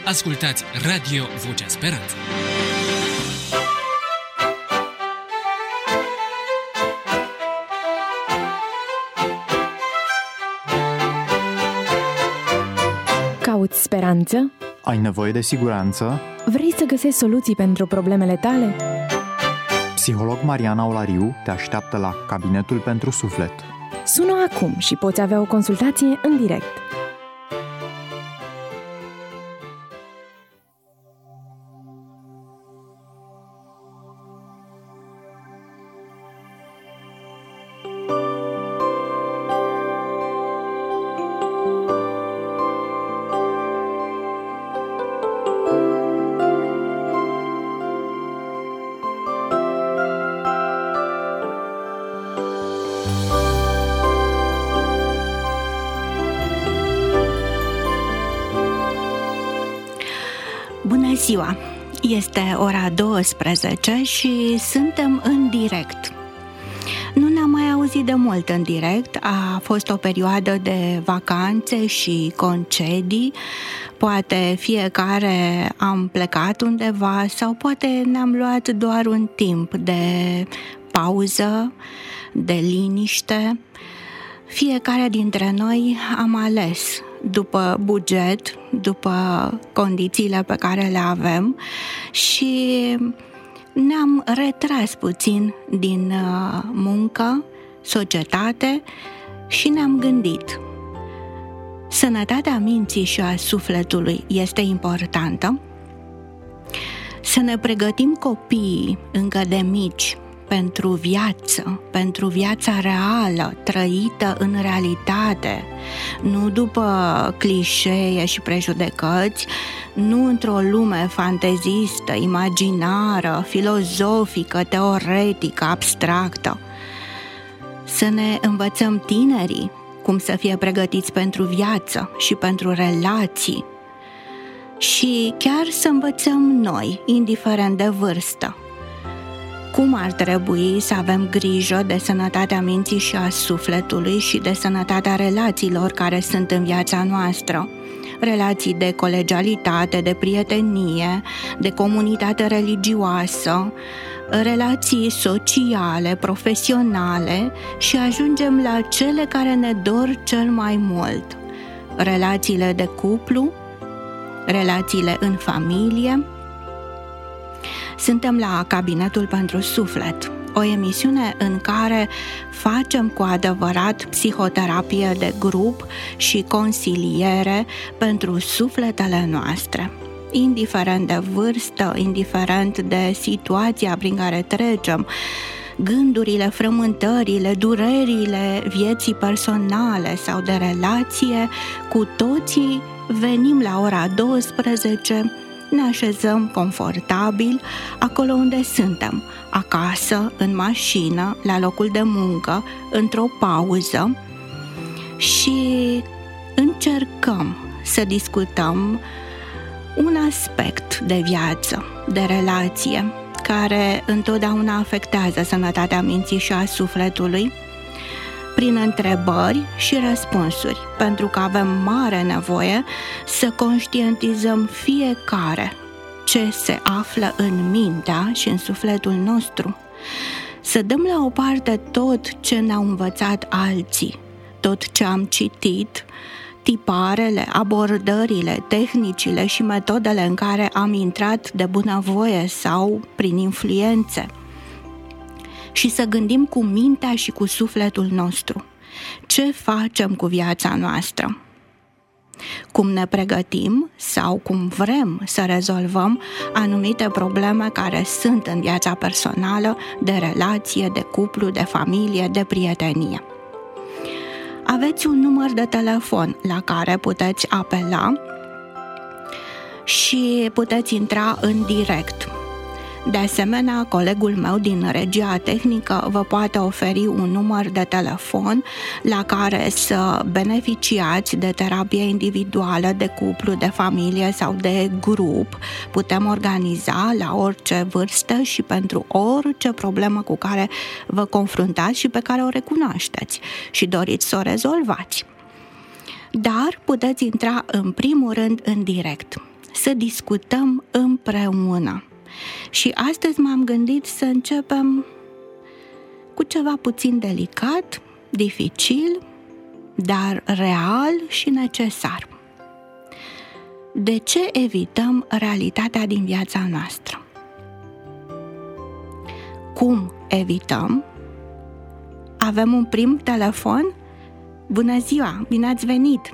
Ascultați Radio Vocea Speranței. Cauți speranță? Ai nevoie de siguranță? Vrei să găsești soluții pentru problemele tale? Psiholog Mariana Olariu te așteaptă la Cabinetul pentru Suflet. Sună acum și poți avea o consultație în direct. Bună ziua! Este ora 12 și suntem în direct. Nu ne-am mai auzit de mult în direct, a fost o perioadă de vacanțe și concedii, poate fiecare am plecat undeva sau poate ne-am luat doar un timp de pauză, de liniște. Fiecare dintre noi am ales după buget, după condițiile pe care le avem și ne-am retras puțin din muncă, societate și ne-am gândit. Sănătatea minții și a sufletului este importantă. Să ne pregătim copiii încă de mici pentru viața reală, trăită în realitate, nu după clișee și prejudecăți, nu într-o lume fantezistă, imaginară, filozofică, teoretică, abstractă. Să ne învățăm tinerii cum să fie pregătiți pentru viață și pentru relații și chiar să învățăm noi, indiferent de vârstă, cum ar trebui să avem grijă de sănătatea minții și a sufletului și de sănătatea relațiilor care sunt în viața noastră. Relații de colegialitate, de prietenie, de comunitate religioasă, relații sociale, profesionale și ajungem la cele care ne dor cel mai mult. Relațiile de cuplu, relațiile în familie. Suntem la Cabinetul pentru Suflet, o emisiune în care facem cu adevărat psihoterapie de grup și consiliere pentru sufletele noastre. Indiferent de vârstă, indiferent de situația prin care trecem, gândurile, frământările, durerile vieții personale sau de relație, cu toții venim la ora 12, ne așezăm confortabil acolo unde suntem, acasă, în mașină, la locul de muncă, într-o pauză și încercăm să discutăm un aspect de viață, de relație, care întotdeauna afectează sănătatea minții și a sufletului, prin întrebări și răspunsuri, pentru că avem mare nevoie să conștientizăm fiecare ce se află în mintea și în sufletul nostru, să dăm la o parte tot ce ne-au învățat alții, tot ce am citit, tiparele, abordările, tehnicile și metodele în care am intrat de bunăvoie sau prin influențe, și să gândim cu mintea și cu sufletul nostru. Ce facem cu viața noastră? Cum ne pregătim sau cum vrem să rezolvăm anumite probleme care sunt în viața personală, de relație, de cuplu, de familie, de prietenie. Aveți un număr de telefon la care puteți apela și puteți intra în direct. De asemenea, colegul meu din regia tehnică vă poate oferi un număr de telefon la care să beneficiați de terapie individuală, de cuplu, de familie sau de grup. Putem organiza la orice vârstă și pentru orice problemă cu care vă confruntați și pe care o recunoașteți și doriți să o rezolvați. Dar puteți intra în primul rând în direct. să discutăm împreună. Și astăzi m-am gândit să începem cu ceva puțin delicat, dificil, dar real și necesar. De ce evităm realitatea din viața noastră? Cum evităm? Avem un prim telefon? Bună ziua, bine ați venit!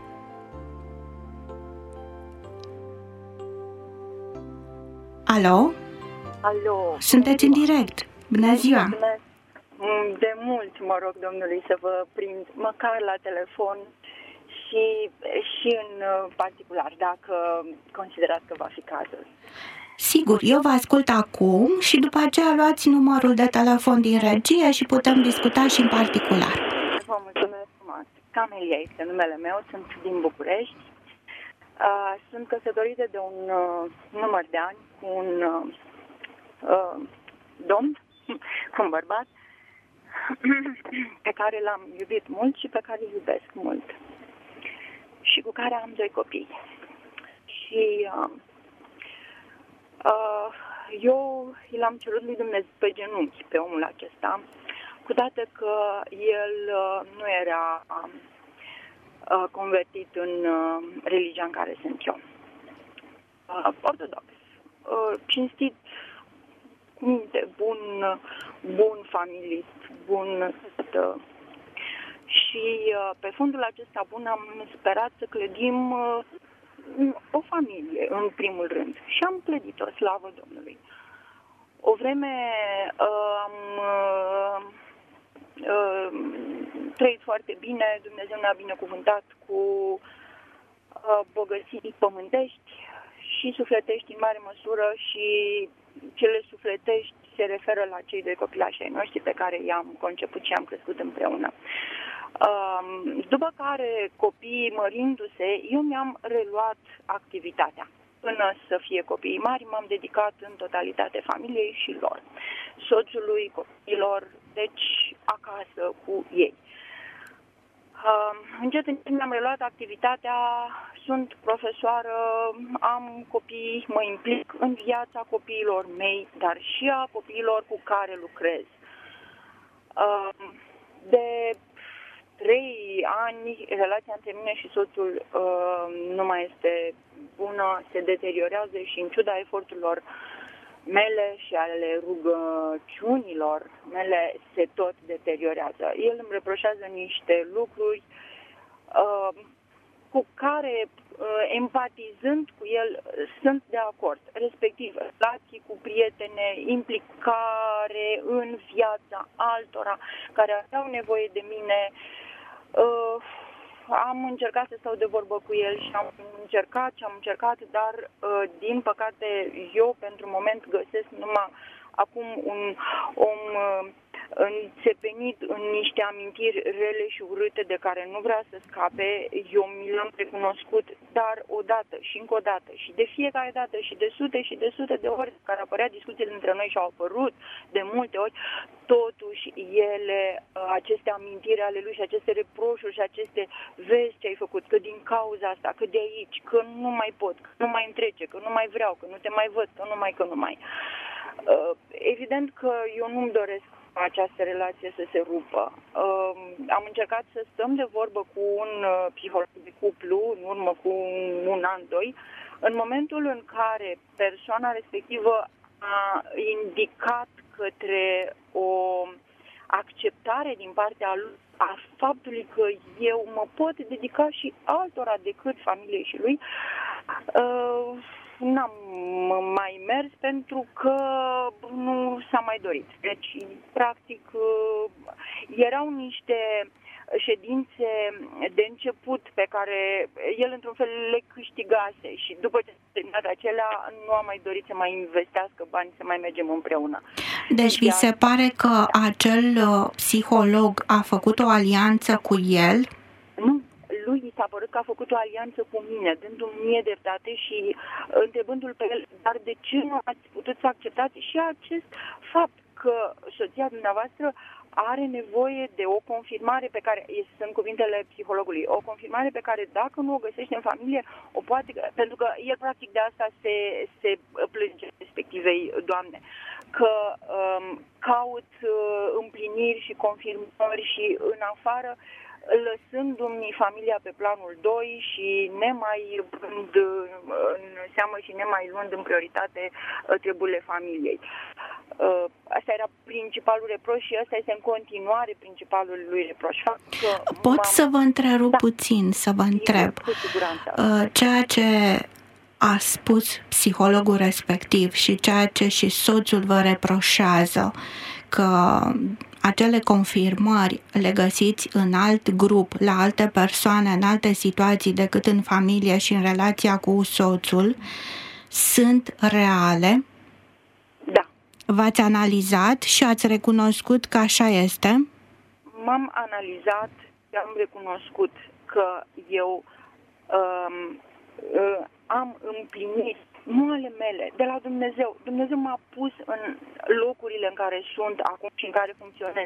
Alo? Alo. Sunteți în direct. Bună ziua! De mult mă rog Domnului să vă prind măcar la telefon și în particular, dacă considerați că va fi cazul. Sigur, eu vă ascult acum și după aceea luați numărul de telefon din regie și putem discuta și în particular. Vă mulțumesc frumos. Camelia este numele meu, sunt din București. Sunt căsătorită de un număr de ani cu un domn, cu un bărbat pe care l-am iubit mult și pe care îl iubesc mult. Și cu care am 2 copii. Și eu l-am cerut lui Dumnezeu pe genunchi pe omul acesta, cu toate că el nu era convertit în religia în care sunt eu. Ortodox, cinstit, cu minte, bun familist, bun. Și pe fundul acesta bun am sperat să clădim o familie, în primul rând. Și am clădit-o, slavă Domnului. O vreme am trăit foarte bine, Dumnezeu ne-a binecuvântat cu bogății pământești și sufletești în mare măsură, și cele sufletești se referă la cei 2 copilași ai noștri pe care i-am conceput și i-am crescut împreună. După care, copiii mărindu-se, eu mi-am reluat activitatea. Până să fie copiii mari, m-am dedicat în totalitate familiei și lor, soțului, copiilor, deci acasă cu ei. Încet mi-am reluat activitatea, sunt profesoară, am copii, mă implic în viața copiilor mei, dar și a copiilor cu care lucrez. De 3 ani, relația între mine și soțul nu mai este bună, se deteriorează și în ciuda eforturilor mele și ale rugăciunilor mele se tot deteriorează. El îmi reproșează niște lucruri cu care, empatizând cu el, sunt de acord. Respectiv, relații cu prietene, implicare în viața altora care aveau nevoie de mine. Am încercat să stau de vorbă cu el și am încercat, dar din păcate eu pentru moment găsesc numai acum un om înțepenit în niște amintiri rele și urâte de care nu vrea să scape. Eu mi l-am recunoscut, dar odată și încă o dată și de fiecare dată și de sute și de sute de ori care apărea discuțiile între noi și au apărut de multe ori, totuși ele, aceste amintiri ale lui și aceste reproșuri și aceste vezi ce ai făcut, că din cauza asta, că de aici, că nu mai pot, că nu mai îmi trece, că nu mai vreau, că nu te mai văd, că nu mai. Evident că eu nu-mi doresc această relație să se rupă. Am încercat să stăm de vorbă cu un psiholog de cuplu în urmă cu un an, 2, în momentul în care persoana respectivă a indicat către o acceptare din partea lui a faptului că eu mă pot dedica și altora decât familiei și lui, n-am mai mers pentru că nu s-a mai dorit. Deci, practic, erau niște ședințe de început pe care el într-un fel le câștigase și după ce s-a terminat acelea nu a mai dorit să mai investească bani, să mai mergem împreună. Deci vi se pare că acel psiholog a făcut o alianță cu el? Nu. Lui i s-a părut că a făcut o alianță cu mine, dându-mi mie dreptate și întrebându-l pe el, dar de ce nu ați putut să acceptați și acest fapt că soția dumneavoastră are nevoie de o confirmare pe care, sunt cuvintele psihologului, o confirmare pe care dacă nu o găsește în familie, o poate, pentru că el practic de asta se plânge respectivei doamne, că caut împliniri și confirmări și în afară, lăsându-mi familia pe planul 2 și nemai luând în seamă și nemai luând în prioritate treburile familiei. Asta era principalul reproș și ăsta este în continuare principalul lui reproș. Pot să vă întrerup puțin, să vă întreb. Ceea ce a spus psihologul respectiv și ceea ce și soțul vă reproșează, că acele confirmări le găsiți în alt grup, la alte persoane, în alte situații decât în familie și în relația cu soțul, sunt reale? Da. V-ați analizat și ați recunoscut că așa este? M-am analizat și am recunoscut că eu am împlinit, nu ale mele, de la Dumnezeu. Dumnezeu m-a pus în locurile în care sunt acum și în care funcționez.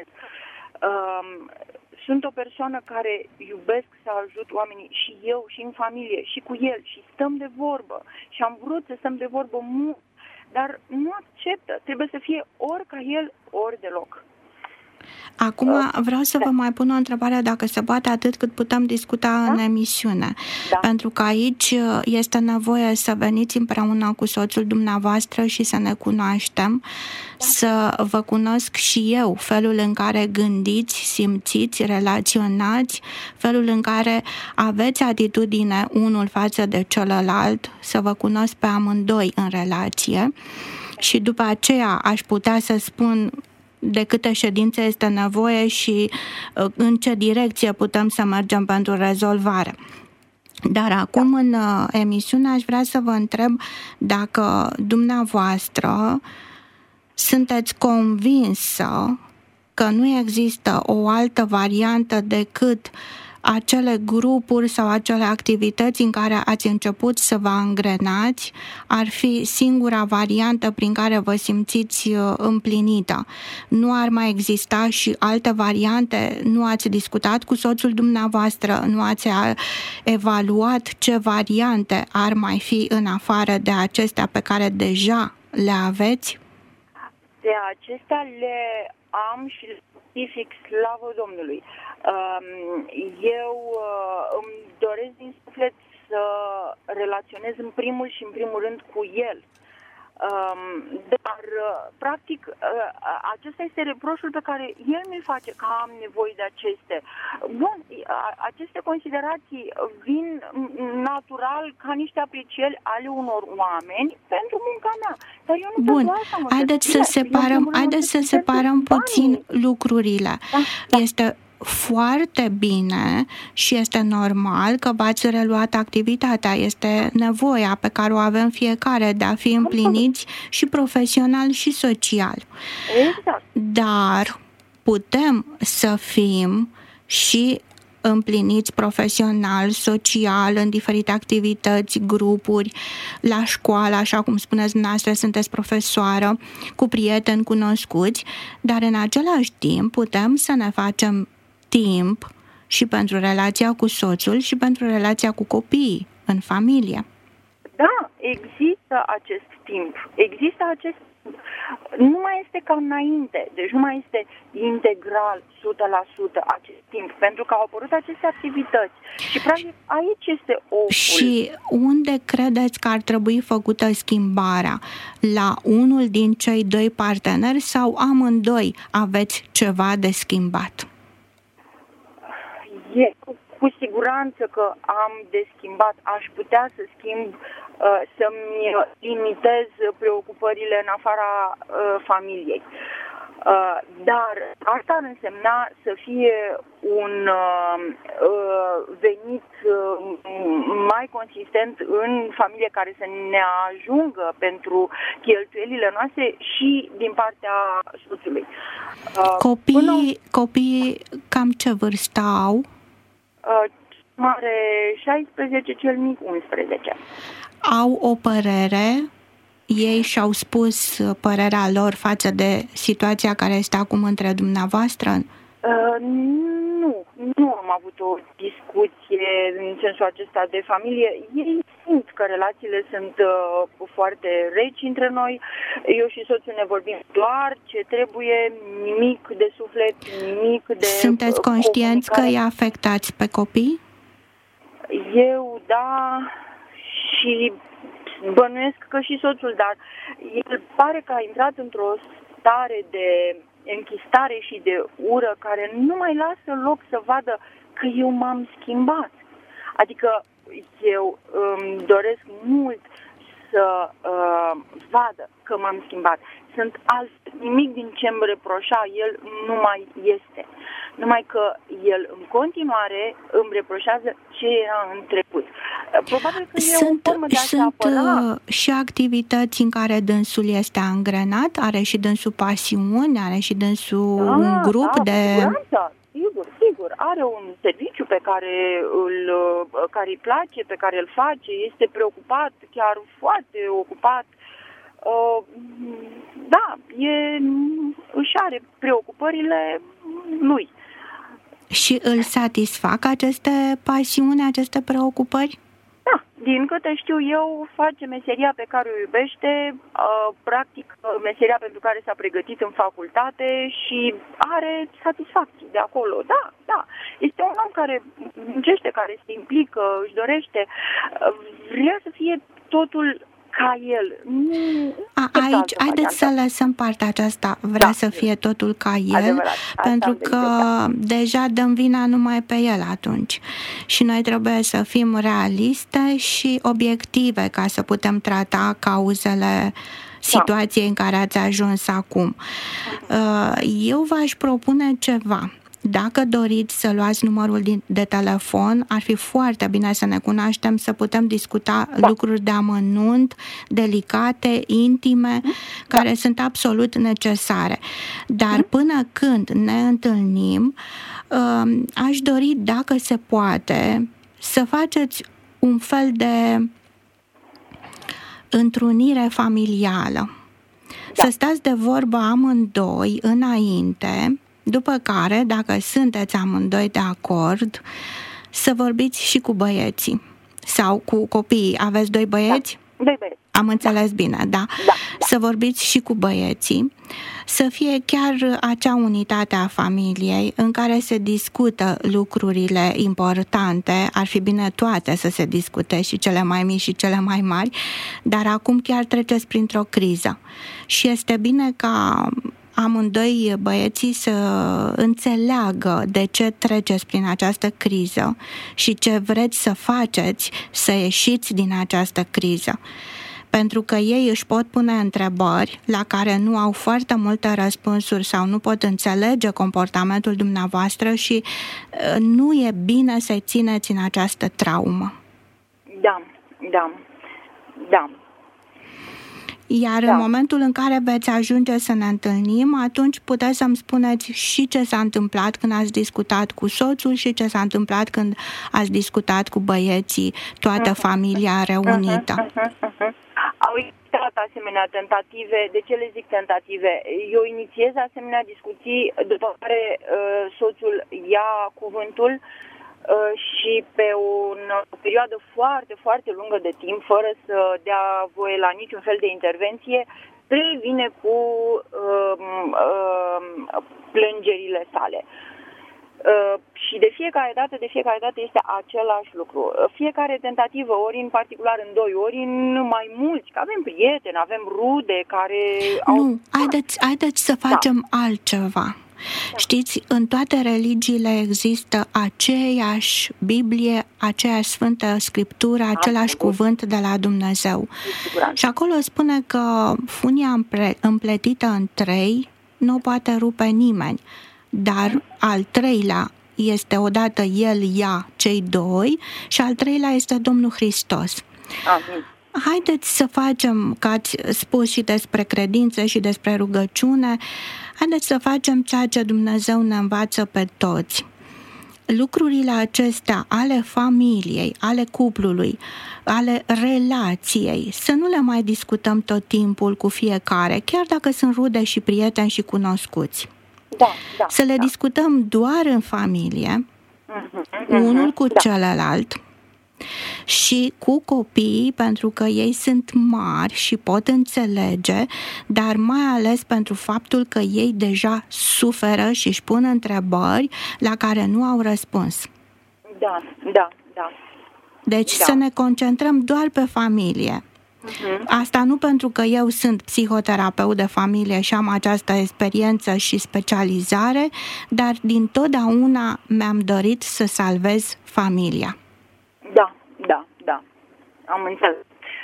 Sunt o persoană care iubesc să ajut oamenii și eu și în familie și cu el și stăm de vorbă și am vrut să stăm de vorbă mult, dar nu acceptă. Trebuie să fie ori ca el, ori deloc. Acum vreau să vă mai pun o întrebare, dacă se poate, atât cât putem discuta în emisiune. Da. Pentru că aici este nevoie să veniți împreună cu soțul dumneavoastră și să ne cunoaștem, să vă cunosc și eu, felul în care gândiți, simțiți, relaționați, felul în care aveți atitudine unul față de celălalt, să vă cunosc pe amândoi în relație și după aceea aș putea să spun de câte ședințe este nevoie și în ce direcție putem să mergem pentru rezolvare. Dar acum în emisiune aș vrea să vă întreb dacă dumneavoastră sunteți convinsă că nu există o altă variantă decât acele grupuri sau acele activități în care ați început să vă angrenați ar fi singura variantă prin care vă simțiți împlinită. Nu ar mai exista și alte variante? Nu ați discutat cu soțul dumneavoastră? Nu ați evaluat ce variante ar mai fi în afară de acestea pe care deja le aveți? De acestea le am și le justific, slavă Domnului. Eu îmi doresc din suflet să relaționez în primul și în primul rând cu el. Dar, practic, acesta este reproșul pe care el mi-l face, că am nevoie de aceste. Bun, aceste considerații vin natural ca niște aprecieri ale unor oameni pentru munca mea. Dar eu nu Bun, haideți să separăm puțin lucrurile. Da. Este foarte bine și este normal că v-ați reluat activitatea. Este nevoia pe care o avem fiecare de a fi împliniți și profesional și social. Exact. Dar putem să fim și împliniți profesional, social, în diferite activități, grupuri, la școală, așa cum spuneți dumneavoastră, sunteți profesoară, cu prieteni cunoscuți, dar în același timp putem să ne facem timp și pentru relația cu soțul și pentru relația cu copiii în familie. Da, există acest timp. Există acest timp. Nu mai este ca înainte, deci nu mai este integral 100% acest timp, pentru că au apărut aceste activități. Și practic aici este oful. Și unde credeți că ar trebui făcută schimbarea? La unul din cei doi parteneri sau amândoi aveți ceva de schimbat? Cu siguranță că am de schimbat, aș putea să schimb, să-mi limitez preocupările în afara familiei. Dar asta ar însemna să fie un venit mai consistent în familie, care să ne ajungă pentru cheltuielile noastre și din partea soțului. Copiii cam ce vârstă au? Mare 16, cel mic 11. Au o părere ei și-au spus părerea lor față de situația care este acum între dumneavoastră? Nu am avut o discuție în sensul acesta de familie. Ei simt că relațiile sunt foarte reci între noi. Eu și soțul ne vorbim doar ce trebuie, nimic de suflet, nimic de... Sunteți conștienți că îi afectați pe copii? Eu, da, și bănuiesc că și soțul, dar el pare că a intrat într-o stare de închistare și de ură care nu mai lasă loc să vadă că eu m-am schimbat. Adică eu îmi doresc mult să vadă că m-am schimbat. Sunt nimic din ce îmi reproșa el nu mai este. Numai că el în continuare îmi reproșează ce era în trecut. Probabil că e o formă de a se apăra. Și activități în care dânsul este angrenat? Are și dânsul pasiuni? Are și dânsul un grup de... Sigur. Are un serviciu pe care îi place, pe care îl face, este preocupat, chiar foarte ocupat. Da, își are preocupările lui. Și îl satisfac aceste pasiuni, aceste preocupări? Da, din câte știu eu, face meseria pe care o iubește, practic meseria pentru care s-a pregătit în facultate și are satisfacții de acolo. Da. Este un om care muncește, care se implică, își dorește, vrea să fie totul ca el. Aici, haideți să lăsăm partea aceasta, vrea să fie totul ca el, adevărat, pentru că deja dăm vina numai pe el atunci. Și noi trebuie să fim realiste și obiective ca să putem trata cauzele situației în care ați ajuns acum. Eu v-aș propune ceva. Dacă doriți să luați numărul de telefon, ar fi foarte bine să ne cunoaștem, să putem discuta lucruri de amănunt, delicate, intime, care sunt absolut necesare. Dar până când ne întâlnim, aș dori, dacă se poate, să faceți un fel de întrunire familială. Să stați de vorbă amândoi înainte, după care, dacă sunteți amândoi de acord, să vorbiți și cu băieții sau cu copiii. Aveți 2 băieți? Da. 2 băieți. Am înțeles bine, da? Să vorbiți și cu băieții, să fie chiar acea unitate a familiei în care se discută lucrurile importante. Ar fi bine toate să se discute, și cele mai mici și cele mai mari, dar acum chiar treceți printr-o criză. Și este bine ca amândoi băieții să înțeleagă de ce treceți prin această criză și ce vreți să faceți să ieșiți din această criză. Pentru că ei își pot pune întrebări la care nu au foarte multe răspunsuri sau nu pot înțelege comportamentul dumneavoastră și nu e bine să-i țineți în această traumă. Da. Iar în momentul în care veți ajunge să ne întâlnim, atunci puteți să-mi spuneți și ce s-a întâmplat când ați discutat cu soțul și ce s-a întâmplat când ați discutat cu băieții, toată familia reunită. Au existat asemenea tentative. De ce le zic tentative? Eu inițiez asemenea discuții, după care soțul ia cuvântul și pe o perioadă foarte, foarte lungă de timp, fără să dea voie la niciun fel de intervenție, revine cu plângerile sale. Și de fiecare dată este același lucru. Fiecare tentativă, ori în particular în 2, ori în mai mulți, că avem prieteni, avem rude care au... Nu, haideți să facem altceva. Știți, în toate religiile există aceeași Biblie, aceeași Sfântă Scriptură, același cuvânt de la Dumnezeu. Și acolo spune că funia împletită în 3 nu poate rupe nimeni, dar al 3-lea este odată El, ea, cei 2, și al 3-lea este Domnul Hristos. Amin. Haideți să facem, că ați spus și despre credință și despre rugăciune, haideți să facem ceea ce Dumnezeu ne învață pe toți. lucrurile acestea ale familiei, ale cuplului, ale relației, să nu le mai discutăm tot timpul cu fiecare, chiar dacă sunt rude și prieteni și cunoscuți. Să le discutăm doar în familie, unul cu celălalt, și cu copiii, pentru că ei sunt mari și pot înțelege, dar mai ales pentru faptul că ei deja suferă și își pun întrebări la care nu au răspuns. Da. Deci să ne concentrăm doar pe familie. Asta nu pentru că eu sunt psihoterapeut de familie și am această experiență și specializare, dar dintotdeauna mi-am dorit să salvez familia. Da. Am înțeles.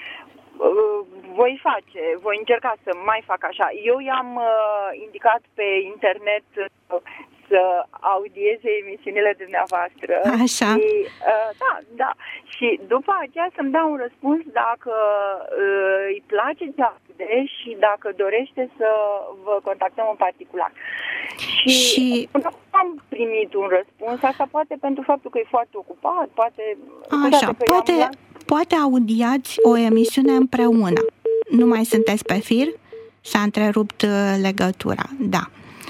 Voi încerca să mai fac așa. Eu i-am indicat pe internet să audieze emisiunile dumneavoastră. Așa. Și, da. Și după aceea să-mi dea un răspuns dacă îi place ce aude și dacă dorește să vă contactăm în particular. Și nu am primit un răspuns, asta poate pentru faptul că e foarte ocupat, poate audiați o emisiune împreună. Nu mai sunteți pe fir? S-a întrerupt legătura, da.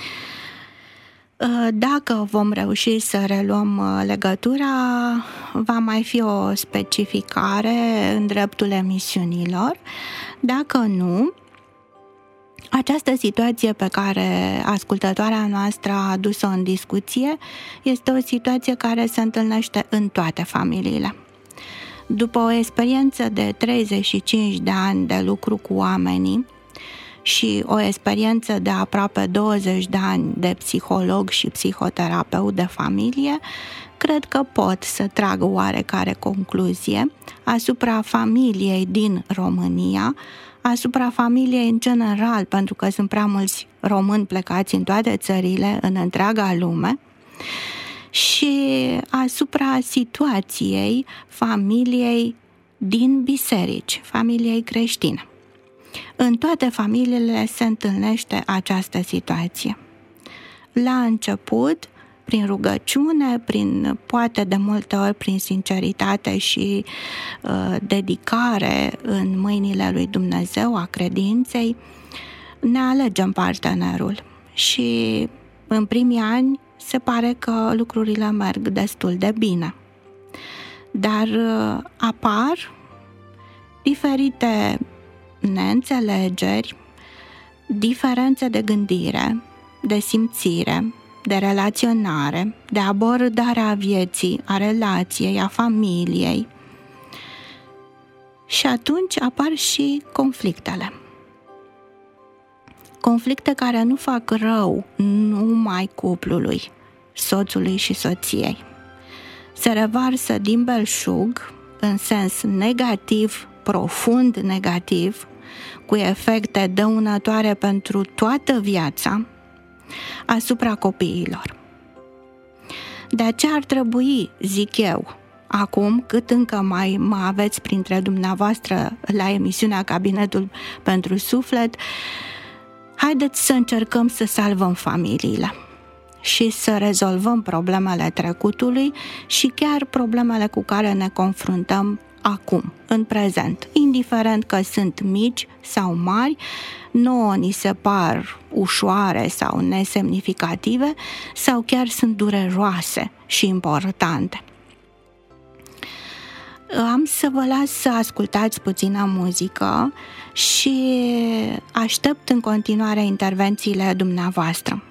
Dacă vom reuși să reluăm legătura, va mai fi o specificare în dreptul emisiunilor. Dacă nu, această situație pe care ascultătoarea noastră a adus-o în discuție este o situație care se întâlnește în toate familiile. După o experiență de 35 de ani de lucru cu oamenii și o experiență de aproape 20 de ani de psiholog și psihoterapeut de familie, cred că pot să trag oarecare concluzie asupra familiei din România, asupra familiei în general, pentru că sunt prea mulți români plecați în toate țările, în întreaga lume, și asupra situației familiei din biserici, familiei creștine. În toate familiile se întâlnește această situație. La început, prin rugăciune, poate de multe ori prin sinceritate și dedicare în mâinile lui Dumnezeu a credinței, ne alegem partenerul. Și în primii ani se pare că lucrurile merg destul de bine. Dar apar diferite neînțelegeri, diferențe de gândire, de simțire, de relaționare, de abordare a vieții, a relației, a familiei. Și atunci apar și conflictele. Conflicte care nu fac rău numai cuplului, soțului și soției. Se revarsă din belșug, în sens negativ, profund negativ, cu efecte dăunătoare pentru toată viața, asupra copiilor. De aceea ar trebui, zic eu, acum, cât încă mai mă aveți printre dumneavoastră la emisiunea Cabinetul pentru Suflet, haideți să încercăm să salvăm familiile și să rezolvăm problemele trecutului și chiar problemele cu care ne confruntăm acum, în prezent, indiferent că sunt mici sau mari, nouă ni se par ușoare sau nesemnificative sau chiar sunt dureroase și importante. Am să vă las să ascultați puțină muzică și aștept în continuare intervențiile dumneavoastră.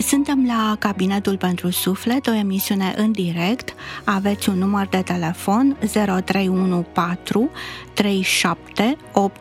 Suntem la Cabinetul pentru Suflet, o emisiune în direct. Aveți un număr de telefon 0314 37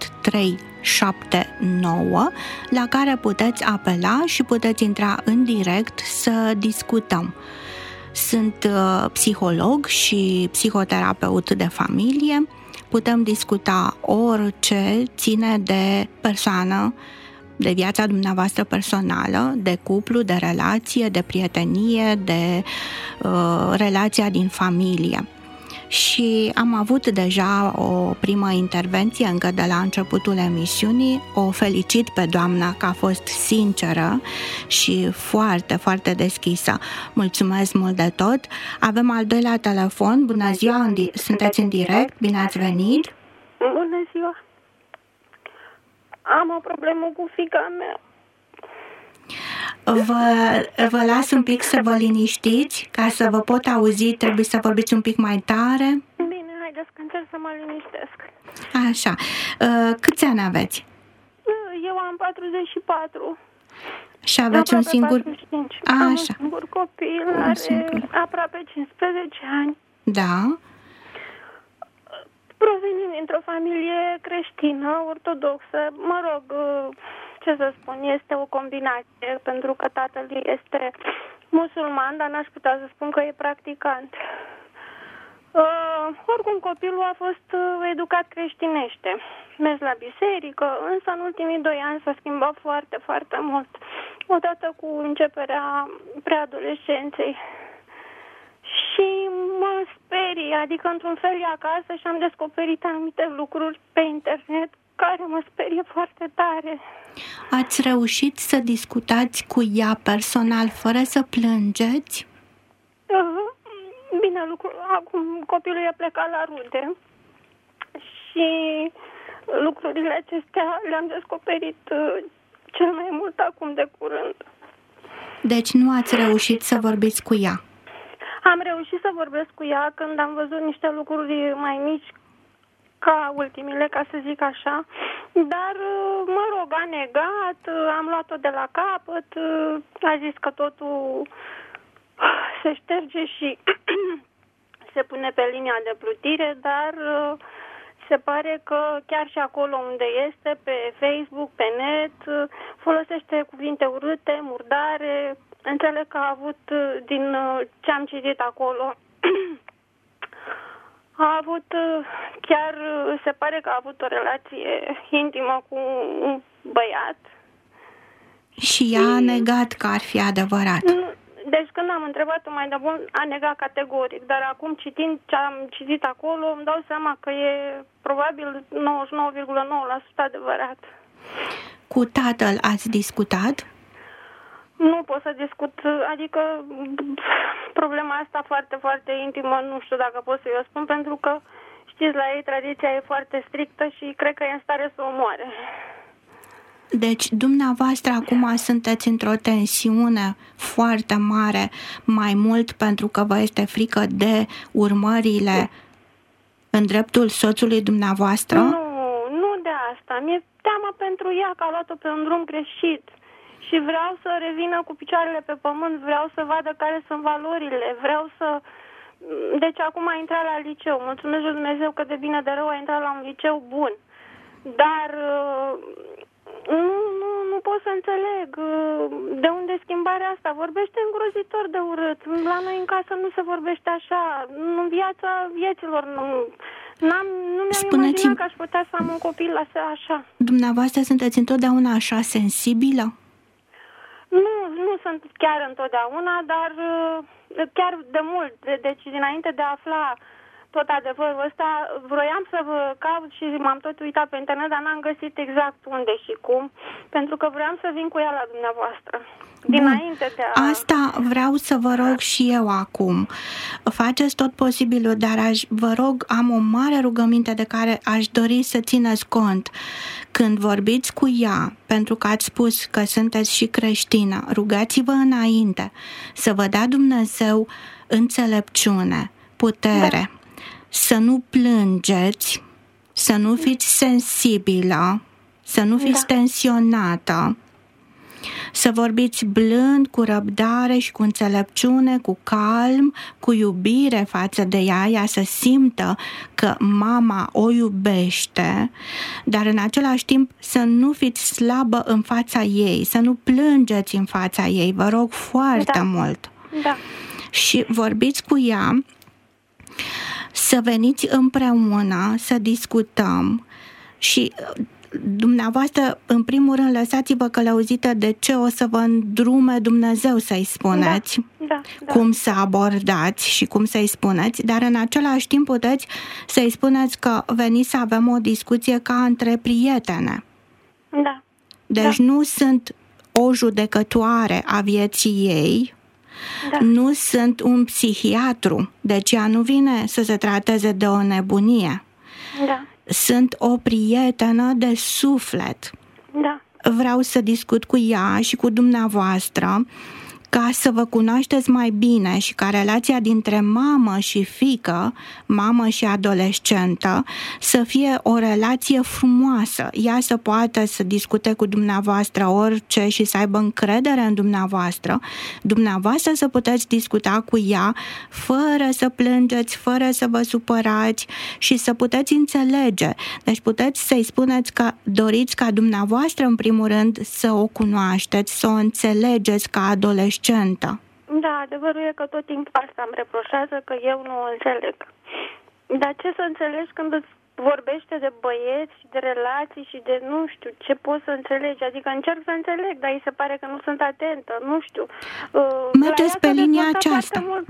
8379 la care puteți apela și puteți intra în direct să discutăm. Sunt psiholog și psihoterapeut de familie. Putem discuta orice ține de persoană, de viața dumneavoastră personală, de cuplu, de relație, de prietenie, de relația din familie. Și am avut deja o primă intervenție încă de la începutul emisiunii. O felicit pe doamna că a fost sinceră și foarte, foarte deschisă. Mulțumesc mult de tot. Avem al doilea telefon. Bună ziua, sunteți în direct, bine ați venit. Bună ziua. Am o problemă cu fiica mea. Vă las un pic să vă liniștiți. Ca să vă pot auzi, trebuie să vorbiți un pic mai tare. Bine, haideți că încerc să mă liniștesc. Așa. Câți ani aveți? Eu am 44. Și aveți un singur... 45. Așa. Am un singur copil, are aproape 15 ani. Da. Provenim dintr-o familie creștină, ortodoxă. Mă rog, ce să spun, este o combinație, pentru că tatăl ei este musulman, dar n-aș putea să spun că e practicant. Oricum, copilul a fost educat creștinește. Mers la biserică, însă în ultimii 2 ani s-a schimbat foarte, foarte mult. Odată cu începerea preadolescenței. Și mă sperie, adică într-un fel e acasă și am descoperit anumite lucruri pe internet care mă sperie foarte tare. Ați reușit să discutați cu ea personal fără să plângeți? Bine, acum copilul e plecat la rude și lucrurile acestea le-am descoperit cel mai mult acum de curând. Deci nu ați reușit să vorbiți cu ea? Am reușit să vorbesc cu ea când am văzut niște lucruri mai mici ca ultimile, ca să zic așa, dar, mă rog, a negat, am luat-o de la capăt, a zis că totul se șterge și se pune pe linia de plutire, dar se pare că chiar și acolo unde este, pe Facebook, pe net, folosește cuvinte urâte, murdare. Înțeleg că a avut, din ce am citit acolo, a avut, chiar se pare că a avut o relație intimă cu un băiat. Și ea a negat că ar fi adevărat. Deci când am întrebat-o mai de bun, a negat categoric, dar acum citind ce am citit acolo, îmi dau seama că e probabil 99,9% adevărat. Cu tatăl ați discutat? Nu pot să discut, adică problema asta foarte, foarte intimă, nu știu dacă pot să o spun, pentru că, știți, la ei tradiția e foarte strictă și cred că e în stare să o omoare. Deci, dumneavoastră acum sunteți într-o tensiune foarte mare, mai mult pentru că vă este frică de urmările în dreptul soțului dumneavoastră? Nu de asta. Mi-e teamă pentru ea că a luat-o pe un drum greșit. Și vreau să revină cu picioarele pe pământ, vreau să vadă care sunt valorile, vreau să... Deci acum a intrat la liceu, mulțumesc lui Dumnezeu că de bine de rău a intrat la un liceu bun. Dar nu pot să înțeleg de unde schimbarea asta. Vorbește îngrozitor de urât. La noi în casă nu se vorbește așa. În viața vieților nu mi-am imaginat că aș putea să am un copil așa. Dumneavoastră sunteți întotdeauna așa sensibilă? Nu sunt chiar întotdeauna, dar chiar de mult. Deci dinainte de a afla tot adevărul ăsta, vroiam să vă caut și m-am tot uitat pe internet, dar n-am găsit exact unde și cum, pentru că vroiam să vin cu ea la dumneavoastră. Dinainte de a... Asta vreau să vă rog și eu acum. Faceți tot posibilul, dar vă rog, am o mare rugăminte de care aș dori să țineți cont. Când vorbiți cu ea, pentru că ați spus că sunteți și creștină, rugați-vă înainte să vă dea Dumnezeu înțelepciune, putere, să nu plângeți, să nu fiți sensibilă, să nu fiți tensionată Să vorbiți blând, cu răbdare și cu înțelepciune, cu calm, cu iubire față de ea să simtă că mama o iubește, dar în același timp să nu fiți slabă în fața ei, să nu plângeți în fața ei, vă rog foarte mult. Da. Și vorbiți cu ea, să veniți împreună, să discutăm și dumneavoastră, în primul rând, lăsați-vă călăuzită de ce o să vă îndrume Dumnezeu să-i spuneți, cum să abordați și cum să-i spuneți, dar în același timp puteți să-i spuneți că veniți să avem o discuție ca între prietene. Da. Deci nu sunt o judecătoare a vieții ei, nu sunt un psihiatru, deci ea nu vine să se trateze de o nebunie. Da. Sunt o prietenă de suflet. Da. Vreau să discut cu ea și cu dumneavoastră ca să vă cunoașteți mai bine și ca relația dintre mamă și fiică, mamă și adolescentă, să fie o relație frumoasă. Ea să poată să discute cu dumneavoastră orice și să aibă încredere în dumneavoastră. Dumneavoastră să puteți discuta cu ea fără să plângeți, fără să vă supărați și să puteți înțelege. Deci puteți să-i spuneți că doriți ca dumneavoastră, în primul rând, să o cunoașteți, să o înțelegeți ca adolescentă. Da, adevărul e că tot timpul asta îmi reproșează, că eu nu o înțeleg. Dar ce să înțelegi când îți vorbește de băieți și de relații și de nu știu ce poți să înțelegi? Adică încerc să înțeleg, dar îi se pare că nu sunt atentă, nu știu. Mergeți pe linia aceasta. Mult,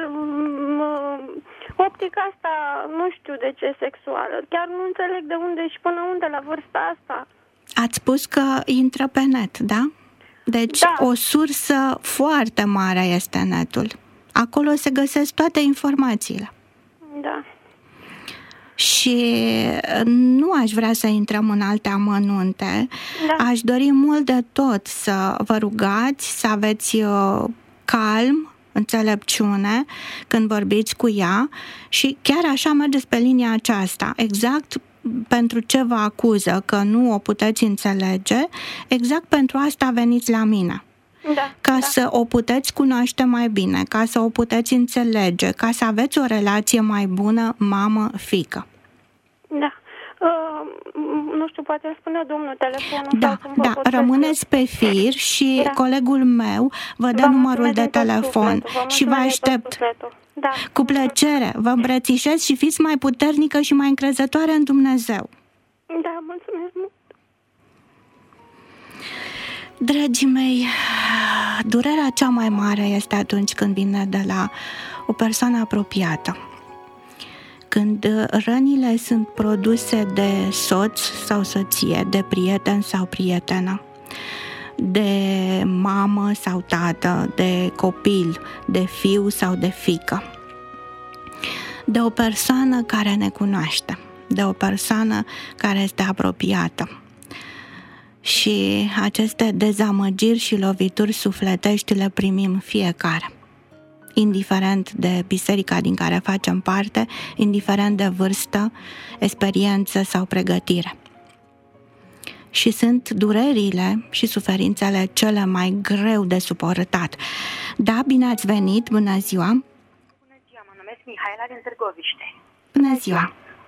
optica asta, nu știu de ce sexuală. Chiar nu înțeleg de unde și până unde la vârsta asta. Ați spus că intră pe net, da? Deci o sursă foarte mare este netul. Acolo se găsesc toate informațiile. Da. Și nu aș vrea să intrăm în alte amănunte. Aș dori mult de tot să vă rugați, să aveți calm, înțelepciune când vorbiți cu ea și chiar așa mergeți pe linia aceasta, exact pentru ce vă acuză, că nu o puteți înțelege, exact pentru asta veniți la mine. Ca să o puteți cunoaște mai bine, ca să o puteți înțelege, ca să aveți o relație mai bună mamă-fiică. Da. Nu știu, poate îmi spune domnul telefonul. Da, rămâneți pe fir și colegul meu vă dă numărul de telefon și vă aștept. Da. Cu plăcere, vă îmbrățișez și fiți mai puternică și mai încrezătoare în Dumnezeu. Da, mulțumesc mult. Dragii mei, durerea cea mai mare este atunci când vine de la o persoană apropiată. Când rănile sunt produse de soț sau soție, de prieten sau prietenă, de mamă sau tată, de copil, de fiu sau de fiică, de o persoană care ne cunoaște, de o persoană care este apropiată. Și aceste dezamăgiri și lovituri sufletești le primim fiecare, indiferent de biserica din care facem parte, indiferent de vârstă, experiență sau pregătire. Și sunt durerile și suferințele cele mai greu de suportat. Da, bine ați venit, bună ziua! Bună ziua, mă numesc Mihaela din Târgoviște. Bună ziua!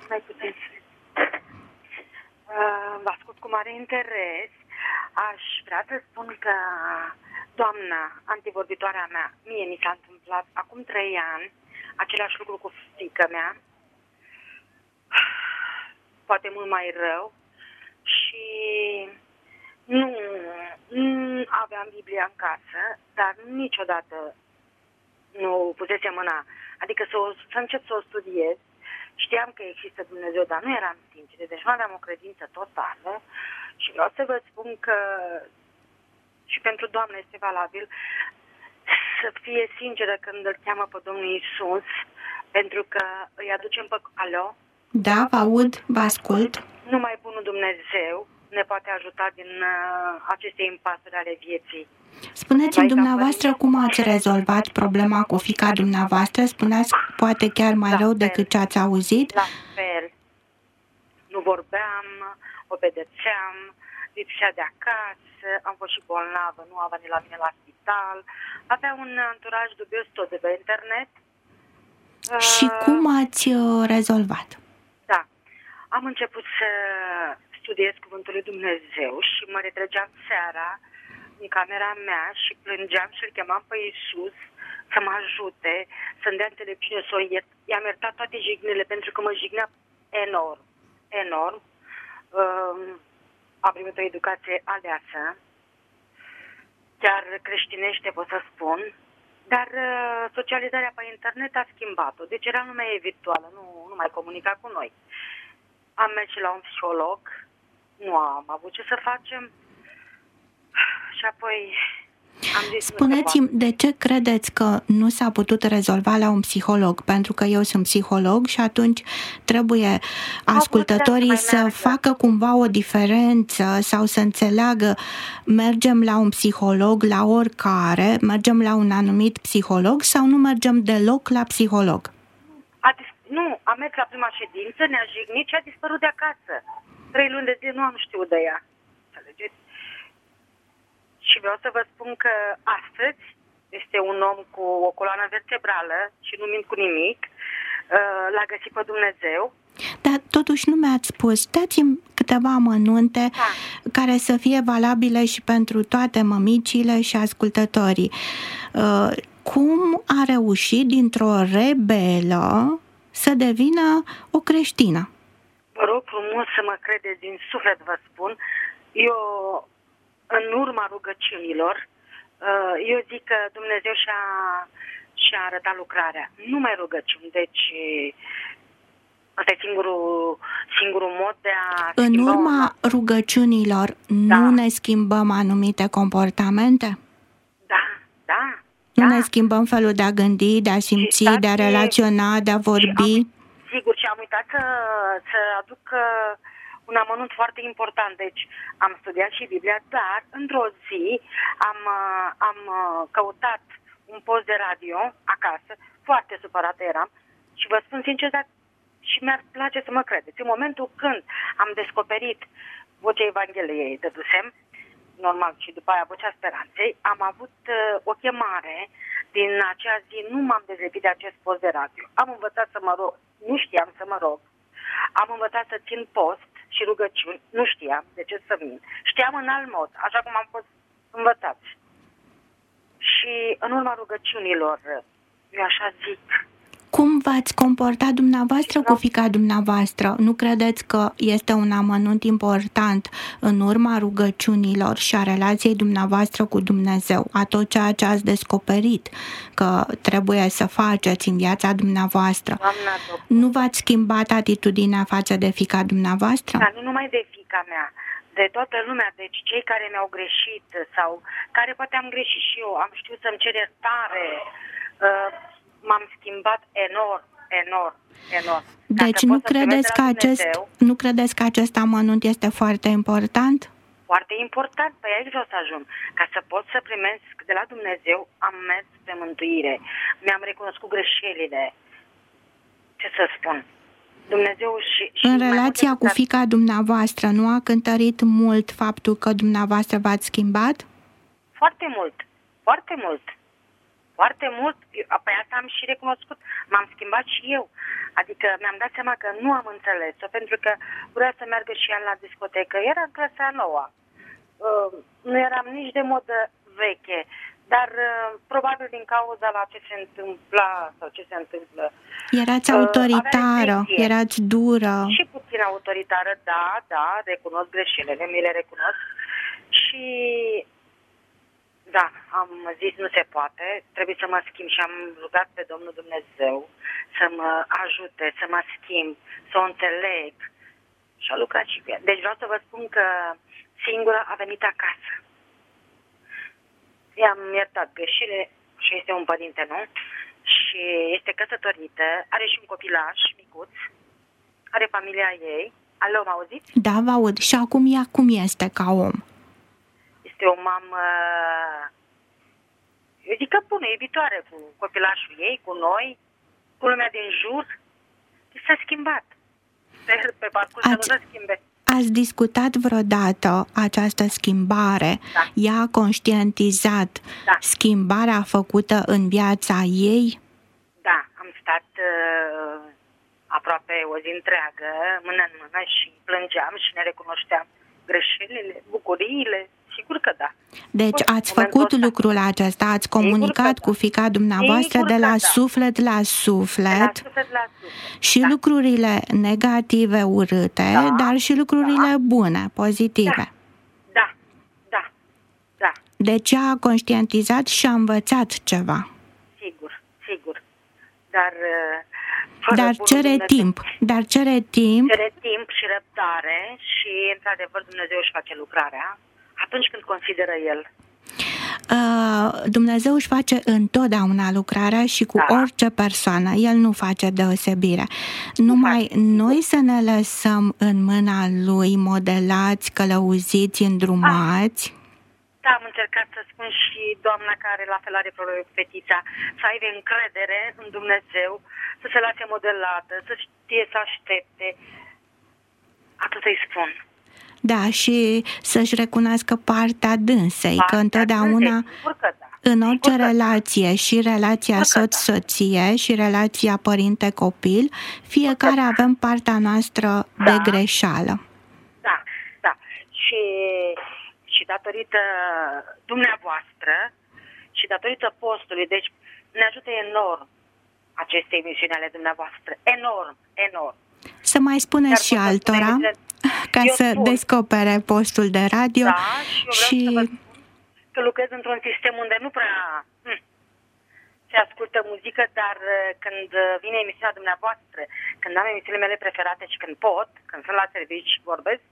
Vă ascult cu mare interes. Aș vrea să spun că doamna antivorbitoarea mea, mie mi s-a întâmplat acum 3 ani același lucru cu fiica mea, poate mult mai rău, și nu aveam Biblia în casă, dar niciodată nu pusesem mâna, adică să încep să o studiez. Știam că există Dumnezeu, dar nu eram sincer, deci nu aveam o credință totală și vreau să vă spun că și pentru Doamne este valabil să fie sinceră când îl cheamă pe Domnul Iisus, pentru că îi aducem pe... Alo? Da, vă aud, vă ascult. Numai bunul Dumnezeu ne poate ajuta din aceste impasuri ale vieții. Spuneți-mi dumneavoastră cum ați rezolvat problema cu fiica dumneavoastră? Spuneați poate chiar mai rău decât ce ați auzit? La fel. Nu vorbeam, o pedepseam, lipsea de acasă. acasă, am fost și bolnavă, nu a venit la mine la spital, avea un anturaj dubios tot de pe internet. Și cum ați rezolvat? Da, am început să studiez Cuvântul lui Dumnezeu și mă retrăgeam seara în camera mea și plângeam și îl chemam pe Iisus să mă ajute, să-mi dea înțelepciune, să o iert. I-am iertat toate jignile pentru că mă jignea enorm, enorm. A primit o educație aleasă, chiar creștinește pot să spun, dar socializarea pe internet a schimbat-o. Deci era lumea virtuală, nu mai comunica cu noi. Am mers și la un psiholog, nu am avut ce să facem și apoi am zis... Spuneți-mi, de ce credeți că nu s-a putut rezolva la un psiholog? Pentru că eu sunt psiholog și atunci trebuie ascultătorii să facă cumva o diferență sau să înțeleagă, mergem la un psiholog, la oricare, mergem la un anumit psiholog sau nu mergem deloc la psiholog? Nu, am mers la prima ședință, ne-a jignit și a dispărut de acasă. 3 luni de zile nu am știut de ea. Înțelegeți? Și vreau să vă spun că astăzi este un om cu o coloană vertebrală și nu mint cu nimic. L-a găsit pe Dumnezeu. Dar totuși nu mi-ați spus. Dați-mi câteva amănunte care să fie valabile și pentru toate mămicile și ascultătorii. Cum a reușit dintr-o rebelă să devină o creștină? Vă rog frumos să mă credeți, din suflet vă spun. Eu, în urma rugăciunilor, eu zic că Dumnezeu și-a arătat lucrarea. Numai rugăciuni, deci ăsta e singurul mod de a... În urma rugăciunilor nu ne schimbăm anumite comportamente? Da. Nu ne schimbăm felul de a gândi, de a simți, de a relaționa, de a vorbi? Sigur, și am uitat să aduc un amănunt foarte important. Deci am studiat și Biblia, dar într-o zi am căutat un post de radio acasă, foarte supărată eram și vă spun sincer, dar și mi-ar place să mă credeți. În momentul când am descoperit Vocea Evangheliei, dădusem, normal, și după aia Vocea Speranței, am avut o chemare din acea zi, nu m-am dezlepit de acest post de radio. Am învățat să mă rog, nu știam să mă rog. Am învățat să țin post și rugăciuni, nu știam de ce să mint. Știam în alt mod, așa cum am fost învățați. Și în urma rugăciunilor, eu așa zic... Cum v-ați comportat dumneavoastră cu fiica dumneavoastră? Nu credeți că este un amănunt important în urma rugăciunilor și a relației dumneavoastră cu Dumnezeu, a tot ceea ce ați descoperit că trebuie să faceți în viața dumneavoastră? Nu v-ați schimbat atitudinea față de fiica dumneavoastră? Da, nu numai de fiica mea, de toată lumea, deci cei care mi-au greșit sau care poate am greșit și eu, am știut să-mi cer iertare, m-am schimbat enorm. Deci nu credeți că acest amănunt este foarte important? Foarte important, păi aici vreau să ajung. Ca să pot să primesc de la Dumnezeu, am mers spre mântuire. Mi-am recunoscut greșelile. Ce să spun? Dumnezeu și în relația cu fiica dumneavoastră nu a cântărit mult faptul că dumneavoastră v-ați schimbat? Foarte mult. Foarte mult, apoi asta am și recunoscut, m-am schimbat și eu. Adică mi-am dat seama că nu am înțeles-o, pentru că vrea să meargă și ea la discotecă. Era în clasa 9. Nu eram nici de modă veche, dar probabil din cauza la ce se întâmpla sau ce se întâmplă. Erați autoritară, erați dură. Și puțin autoritară, da, recunosc greșelile, mi le recunosc. Și... da, am zis nu se poate, trebuie să mă schimb și am rugat pe Domnul Dumnezeu să mă ajute, să mă schimb, să o înțeleg și a lucrat și cu ea. Deci vreau să vă spun că singura a venit acasă. I-am iertat greșile și este un părinte, nu? Și este căsătorită, are și un copilaș micuț, are familia ei. Alo, mă auziți? Da, vă aud. Și acum ea cum este ca om? Este o mamă, eu zic că bună, iubitoare cu copilașul ei, cu noi, cu lumea din jur. S-a schimbat. Pe parcurs să nu se schimbe. Ați discutat vreodată această schimbare? Da. Ea a conștientizat schimbarea făcută în viața ei? Da, am stat aproape o zi întreagă, mână în mână, și plângeam și ne recunoșteam greșelile, bucuriile, sigur că da. Deci ați făcut lucrul acesta, ați comunicat cu fiica dumneavoastră de la suflet la suflet și lucrurile negative, urâte, dar și lucrurile bune, pozitive. Da. Deci a conștientizat și a învățat ceva. Sigur. Dar cere timp. Cere timp și răbdare și, într-adevăr, Dumnezeu își face lucrarea atunci când consideră El. Dumnezeu își face întotdeauna lucrarea și cu orice persoană. El nu face deosebire. Numai noi să ne lăsăm în mâna Lui, modelați, călăuziți, îndrumați. Da, am încercat să spun și doamna care la fel are probleme cu fetița, să aibă încredere în Dumnezeu, să se lase modelată, să știe să aștepte. Atât îi spun. Da, și să-și recunoască partea dânsei, că întotdeauna în orice relație, și relația soț-soție și relația părinte-copil, fiecare avem partea noastră de greșeală. Da. Și datorită dumneavoastră și datorită postului, deci ne ajută enorm aceste emisiuni ale dumneavoastră. Enorm. Să mai spuneți și altora ca să descopere postul de radio. Da, și eu vreau să vă spun că lucrez într-un sistem unde nu prea se ascultă muzică, dar când vine emisiunea dumneavoastră, când am emisiunile mele preferate și când pot, când sunt la serviciu și vorbesc,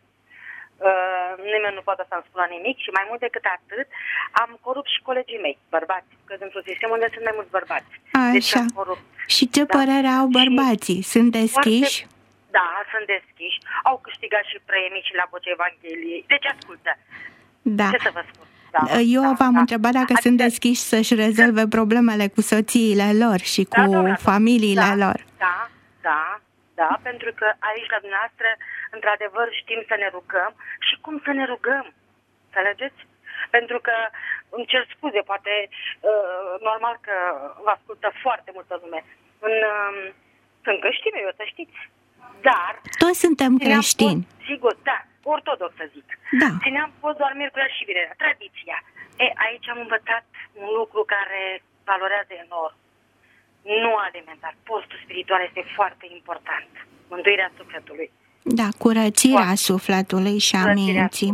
nimeni nu poate să-mi spună nimic și mai mult decât atât am corupt și colegii mei, bărbați, că într-un sistem unde sunt mai mulți bărbați. Așa. Deci am corupt. Și ce părere au bărbații? Sunt deschiși? Da, sunt deschiși. Au câștigat și premii și la Vocea Evangheliei. Deci ascultă. Da. Ce să vă spun? Eu v-am întrebat dacă sunt deschiși să-și rezolve problemele cu soțiile lor și cu familiile lor. Da, pentru că aici la dumneavoastră într-adevăr știm să ne rugăm și cum să ne rugăm. Înțelegeți? Pentru că îmi cer scuze, poate normal că vă ascultă foarte multă lume. Sunt creștini, eu să știți. Dar toți suntem creștini. Sigur, da, ortodox să zic. Da. Țineam post doar miercurea și vinerea, tradiția. Aici am învățat un lucru care valorează enorm. Nu alimentar. Postul spiritual este foarte important. Mântuirea sufletului. Da, curățirea sufletului și a minții.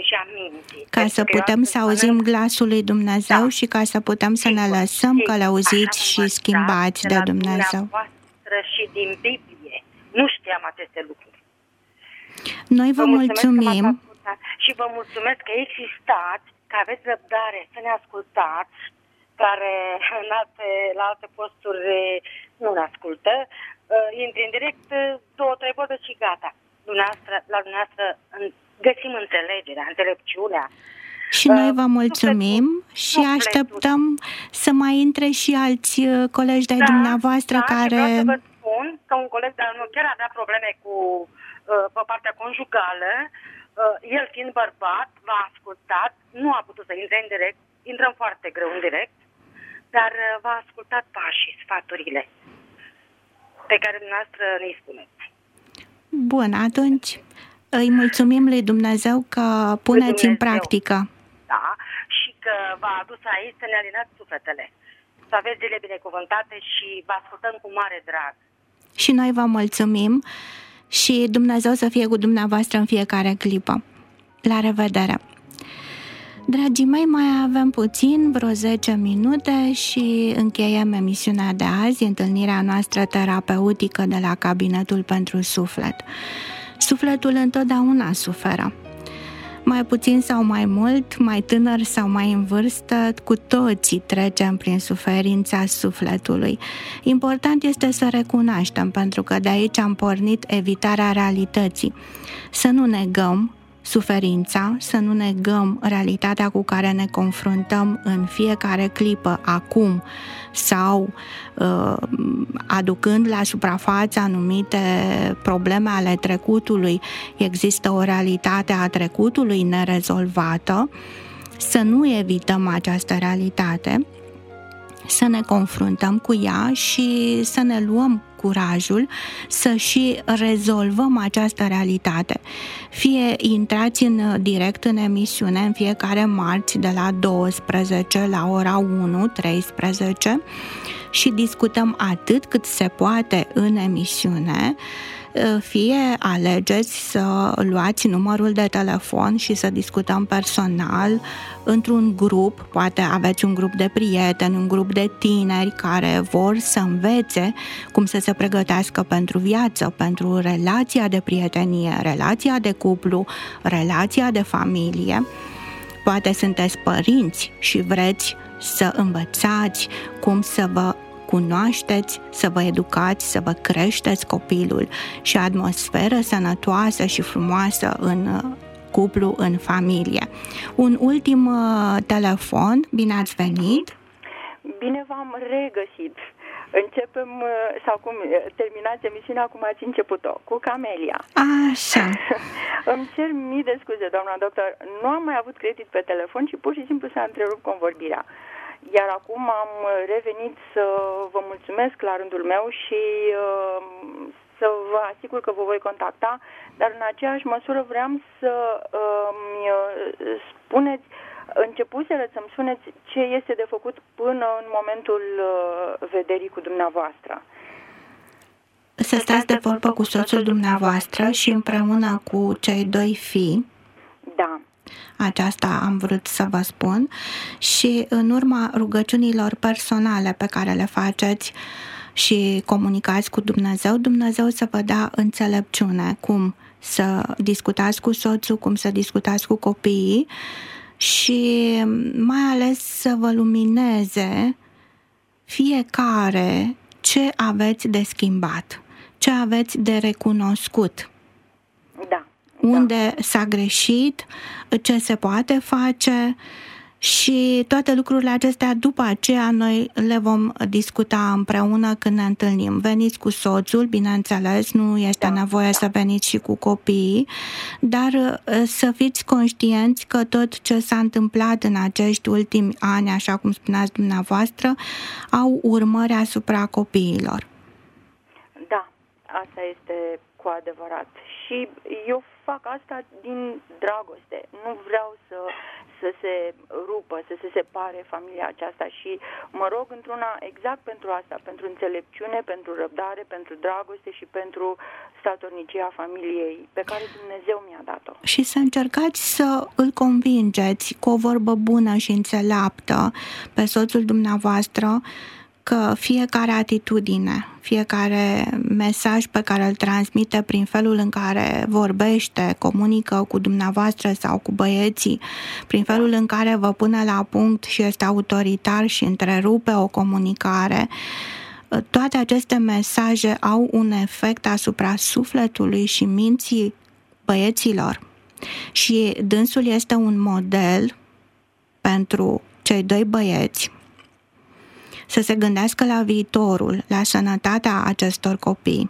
Ca să putem să auzim glasul lui Dumnezeu și ca să putem să ne lăsăm călăuziți și schimbați de Dumnezeu. Și din Biblie. Nu știam aceste lucruri. Noi vă mulțumim. Și vă mulțumesc că existați, că aveți răbdare să ne ascultați, care la alte posturi nu ne ascultă. Intri în direct 2-3 vorbe și gata. La dumneavoastră găsim înțelegerea, înțelepciunea. Și noi vă mulțumim și așteptăm să mai intre și alți colegi de-ai dumneavoastră care... vreau să vă spun că un coleg de-al meu chiar avea probleme pe partea conjugală. El fiind bărbat, v-a ascultat, nu a putut să intre în direct, intrăm foarte greu în direct, dar v-a ascultat pașii, sfaturile pe care dumneavoastră ne-i spuneți. Bun, atunci îi mulțumim lui Dumnezeu că puneți în practică. Da, și că v-a adus aici să ne alinați sufletele. Să aveți zile binecuvântate și vă ascultăm cu mare drag. Și noi vă mulțumim și Dumnezeu să fie cu dumneavoastră în fiecare clipă. La revedere! Dragii mei, mai avem puțin, vreo 10 minute și încheiem emisiunea de azi, întâlnirea noastră terapeutică de la Cabinetul pentru Suflet. Sufletul întotdeauna suferă. Mai puțin sau mai mult, mai tânăr sau mai în vârstă, cu toții trecem prin suferința sufletului. Important este să recunoaștem, pentru că de aici am pornit evitarea realității. Să nu negăm suferința, să nu negăm realitatea cu care ne confruntăm în fiecare clipă, acum, sau aducând la suprafață anumite probleme ale trecutului. Există o realitate a trecutului nerezolvată, să nu evităm această realitate, să ne confruntăm cu ea și să ne luăm curajul să și rezolvăm această realitate. Fie intrați în direct în emisiune în fiecare marți de la 12 la ora 1:13 și discutăm atât cât se poate în emisiune, fie alegeți să luați numărul de telefon și să discutăm personal într-un grup, poate aveți un grup de prieteni, un grup de tineri care vor să învețe cum să se pregătească pentru viață, pentru relația de prietenie, relația de cuplu, relația de familie. Poate sunteți părinți și vreți să învățați cum să vă cunoașteți, să vă educați, să vă creșteți copilul și atmosferă sănătoasă și frumoasă în cuplu, în familie. Un ultim telefon, bine ați venit! Bine v-am regăsit! Începem, sau cum terminați emisiunea cum ați început-o, cu Camelia. Așa. Îmi cer mii de scuze, doamna doctor, nu am mai avut credit pe telefon și pur și simplu s-a întrerupt convorbirea. Iar acum am revenit să vă mulțumesc la rândul meu și să vă asigur că vă voi contacta, dar în aceeași măsură vreau să spuneți, începusele să-mi spuneți ce este de făcut până în momentul vederii cu dumneavoastră. Să stați de vorbă cu soțul dumneavoastră și împreună cu cei 2 fii. Da. Aceasta am vrut să vă spun și în urma rugăciunilor personale pe care le faceți și comunicați cu Dumnezeu, Dumnezeu să vă dea înțelepciune cum să discutați cu soțul, cum să discutați cu copiii și mai ales să vă lumineze fiecare ce aveți de schimbat, ce aveți de recunoscut. Da. Unde s-a greșit, ce se poate face și toate lucrurile acestea după aceea noi le vom discuta împreună când ne întâlnim. Veniți cu soțul, bineînțeles, nu este nevoie să veniți și cu copiii, dar să fiți conștienți că tot ce s-a întâmplat în acești ultimi ani, așa cum spuneați dumneavoastră, au urmări asupra copiilor. Da, asta este cu adevărat. Și eu fac asta din dragoste. Nu vreau să se rupă, să se separe familia aceasta și mă rog într-una exact pentru asta, pentru înțelepciune, pentru răbdare, pentru dragoste și pentru statornicia familiei pe care Dumnezeu mi-a dat-o. Și să încercați să îl convingeți cu o vorbă bună și înțeleaptă pe soțul dumneavoastră că fiecare atitudine, fiecare mesaj pe care îl transmite prin felul în care vorbește, comunică cu dumneavoastră sau cu băieții, prin felul în care vă pune la punct și este autoritar și întrerupe o comunicare, toate aceste mesaje au un efect asupra sufletului și minții băieților. Și dânsul este un model pentru cei 2 băieți să se gândească la viitorul, la sănătatea acestor copii.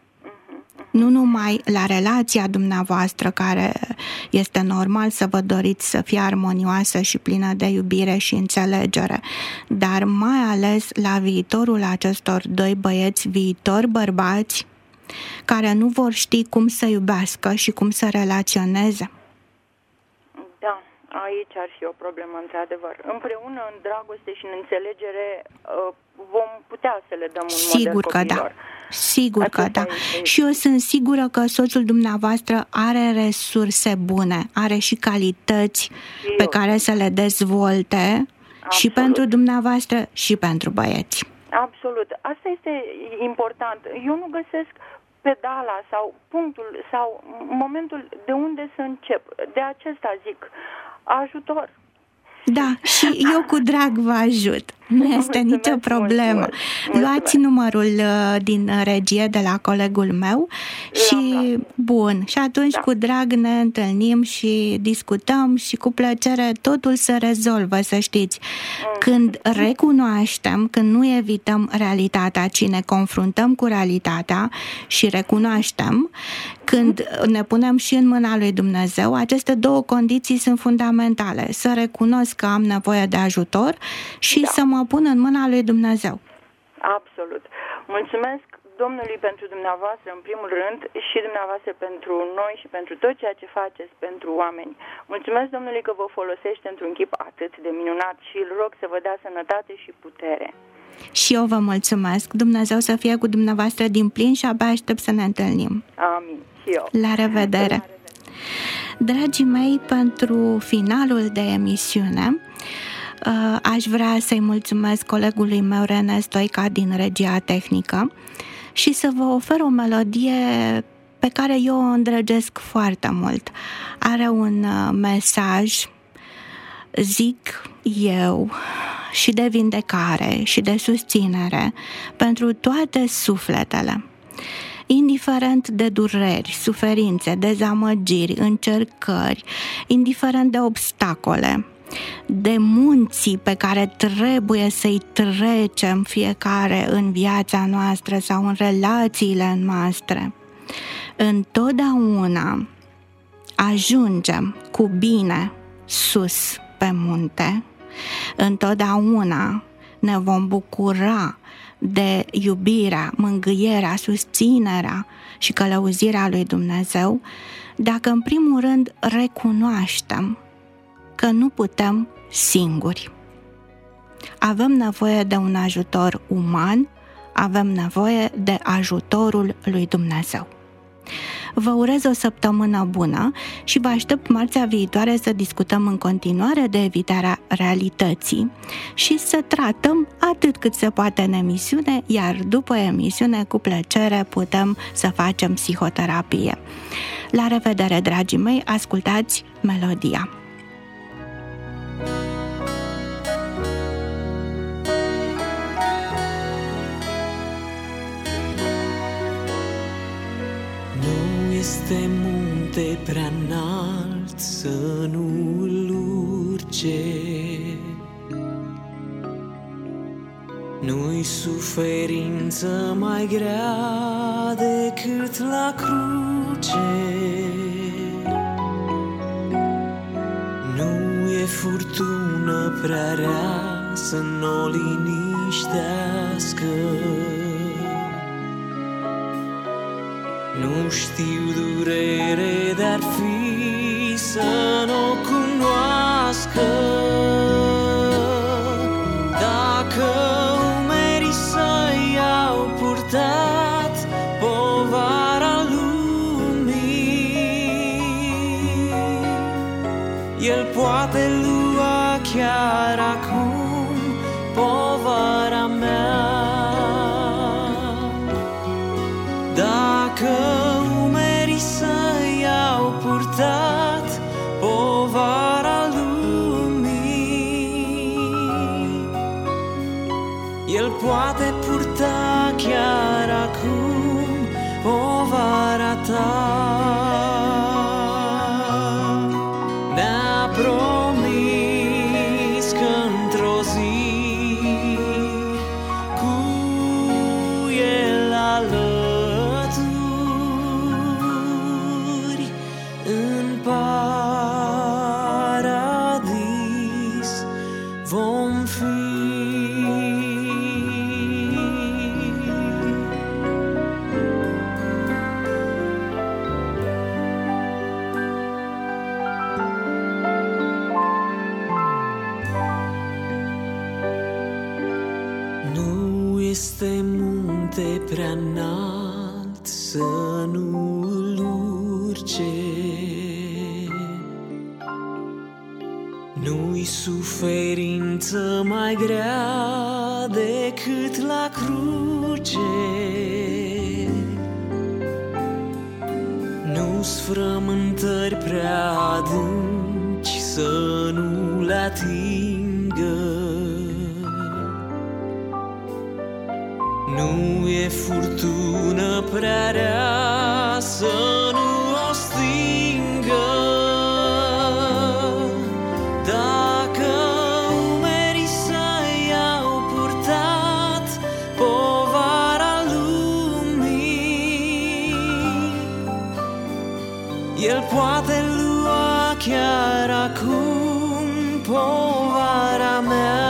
Nu numai la relația dumneavoastră, care este normal să vă doriți să fie armonioasă și plină de iubire și înțelegere, dar mai ales la viitorul acestor 2 băieți, viitori bărbați, care nu vor ști cum să iubească și cum să relaționeze. Da. Aici ar fi o problemă, într-adevăr. Împreună, în dragoste și în înțelegere, vom putea să le dăm un Sigur model că copiilor. da. Sigur că da. Și eu sunt sigură că soțul dumneavoastră are resurse bune, are și calități pe care să le dezvolte. Absolut. Și pentru dumneavoastră și pentru băieți. Absolut. Asta este important. Eu nu găsesc pedala sau punctul sau momentul de unde să încep. De acesta zic, ajutor. Da, și eu cu drag vă ajut. Nu este nicio problemă. Luați numărul din regie de la colegul meu și bun. Și atunci cu drag ne întâlnim și discutăm și cu plăcere totul se rezolvă, să știți. Când recunoaștem, când nu evităm realitatea, ci ne confruntăm cu realitatea și recunoaștem, când ne punem și în mâna lui Dumnezeu, aceste două condiții sunt fundamentale. Să recunosc că am nevoie de ajutor și să mă pun în mâna lui Dumnezeu. Absolut. Mulțumesc Domnului pentru dumneavoastră, în primul rând, și dumneavoastră pentru noi și pentru tot ceea ce faceți pentru oameni. Mulțumesc Domnului că vă folosește într-un chip atât de minunat și îl rog să vă dea sănătate și putere. Și eu vă mulțumesc. Dumnezeu să fie cu dumneavoastră din plin și abia aștept să ne întâlnim. Amin. Și eu. La revedere. Dragii mei, pentru finalul de emisiune, aș vrea să-i mulțumesc colegului meu René Stoica din regia tehnică și să vă ofer o melodie pe care eu o îndrăgesc foarte mult. Are un mesaj, zic eu, și de vindecare și de susținere pentru toate sufletele. Indiferent de dureri, suferințe, dezamăgiri, încercări, indiferent de obstacole, de munții pe care trebuie să-i trecem fiecare în viața noastră sau în relațiile noastre, întotdeauna ajungem cu bine sus pe munte, întotdeauna ne vom bucura de iubirea, mângâierea, susținerea și călăuzirea lui Dumnezeu, dacă în primul rând recunoaștem că nu putem singuri. Avem nevoie de un ajutor uman, avem nevoie de ajutorul lui Dumnezeu. Vă urez o săptămână bună și vă aștept marțea viitoare să discutăm în continuare de evitarea realității și să tratăm atât cât se poate în emisiune, iar după emisiune, cu plăcere, putem să facem psihoterapie. La revedere, dragii mei, ascultați melodia. Este munte prea înalt să nu-l urce, nu-i suferință mai grea decât la cruce, nu e furtună prea rea să n-o liniștească. Nu știu durere, dar fi să n-o cunoască. Dacă umerii săi au purtat povara lumii, El poate lua chiar acum povara mea. Dacă umerii săi au purtat povara lumii, El poate purta chiar acum povara ta. Ne-a promis că într-o zi cu El alături în paradis vom fi. Nu este munte prea înalt să nu-l urce, nu-i suferință mai grea decât la cruce, nu-s frământări prea adânci să nu le atingă. Nu e furtună prea rea să nu o stingă. Dacă umerii săi au purtat povara lumii, El poate lua chiar acum povara mea.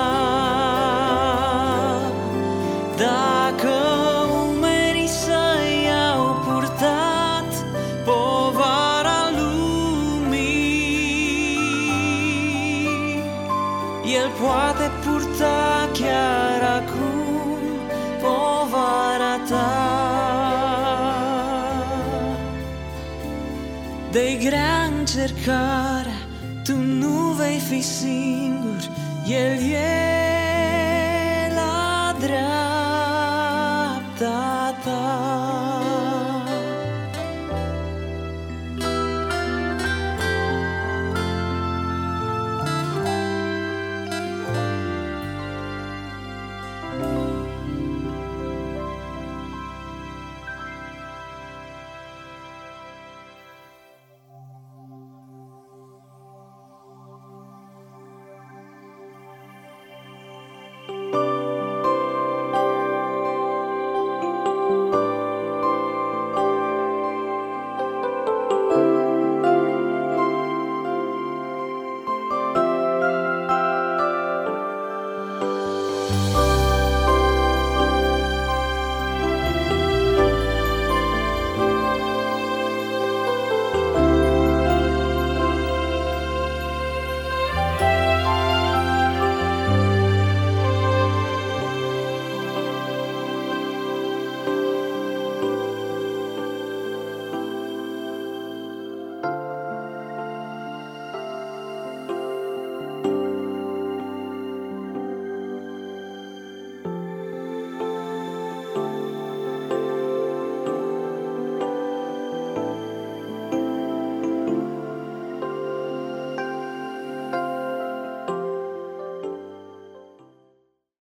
Dacă umerii săi au purtat povara lumii, El poate purta chiar acum povara ta. De-i grea încercarea, tu nu vei fi singur, El e la dreapta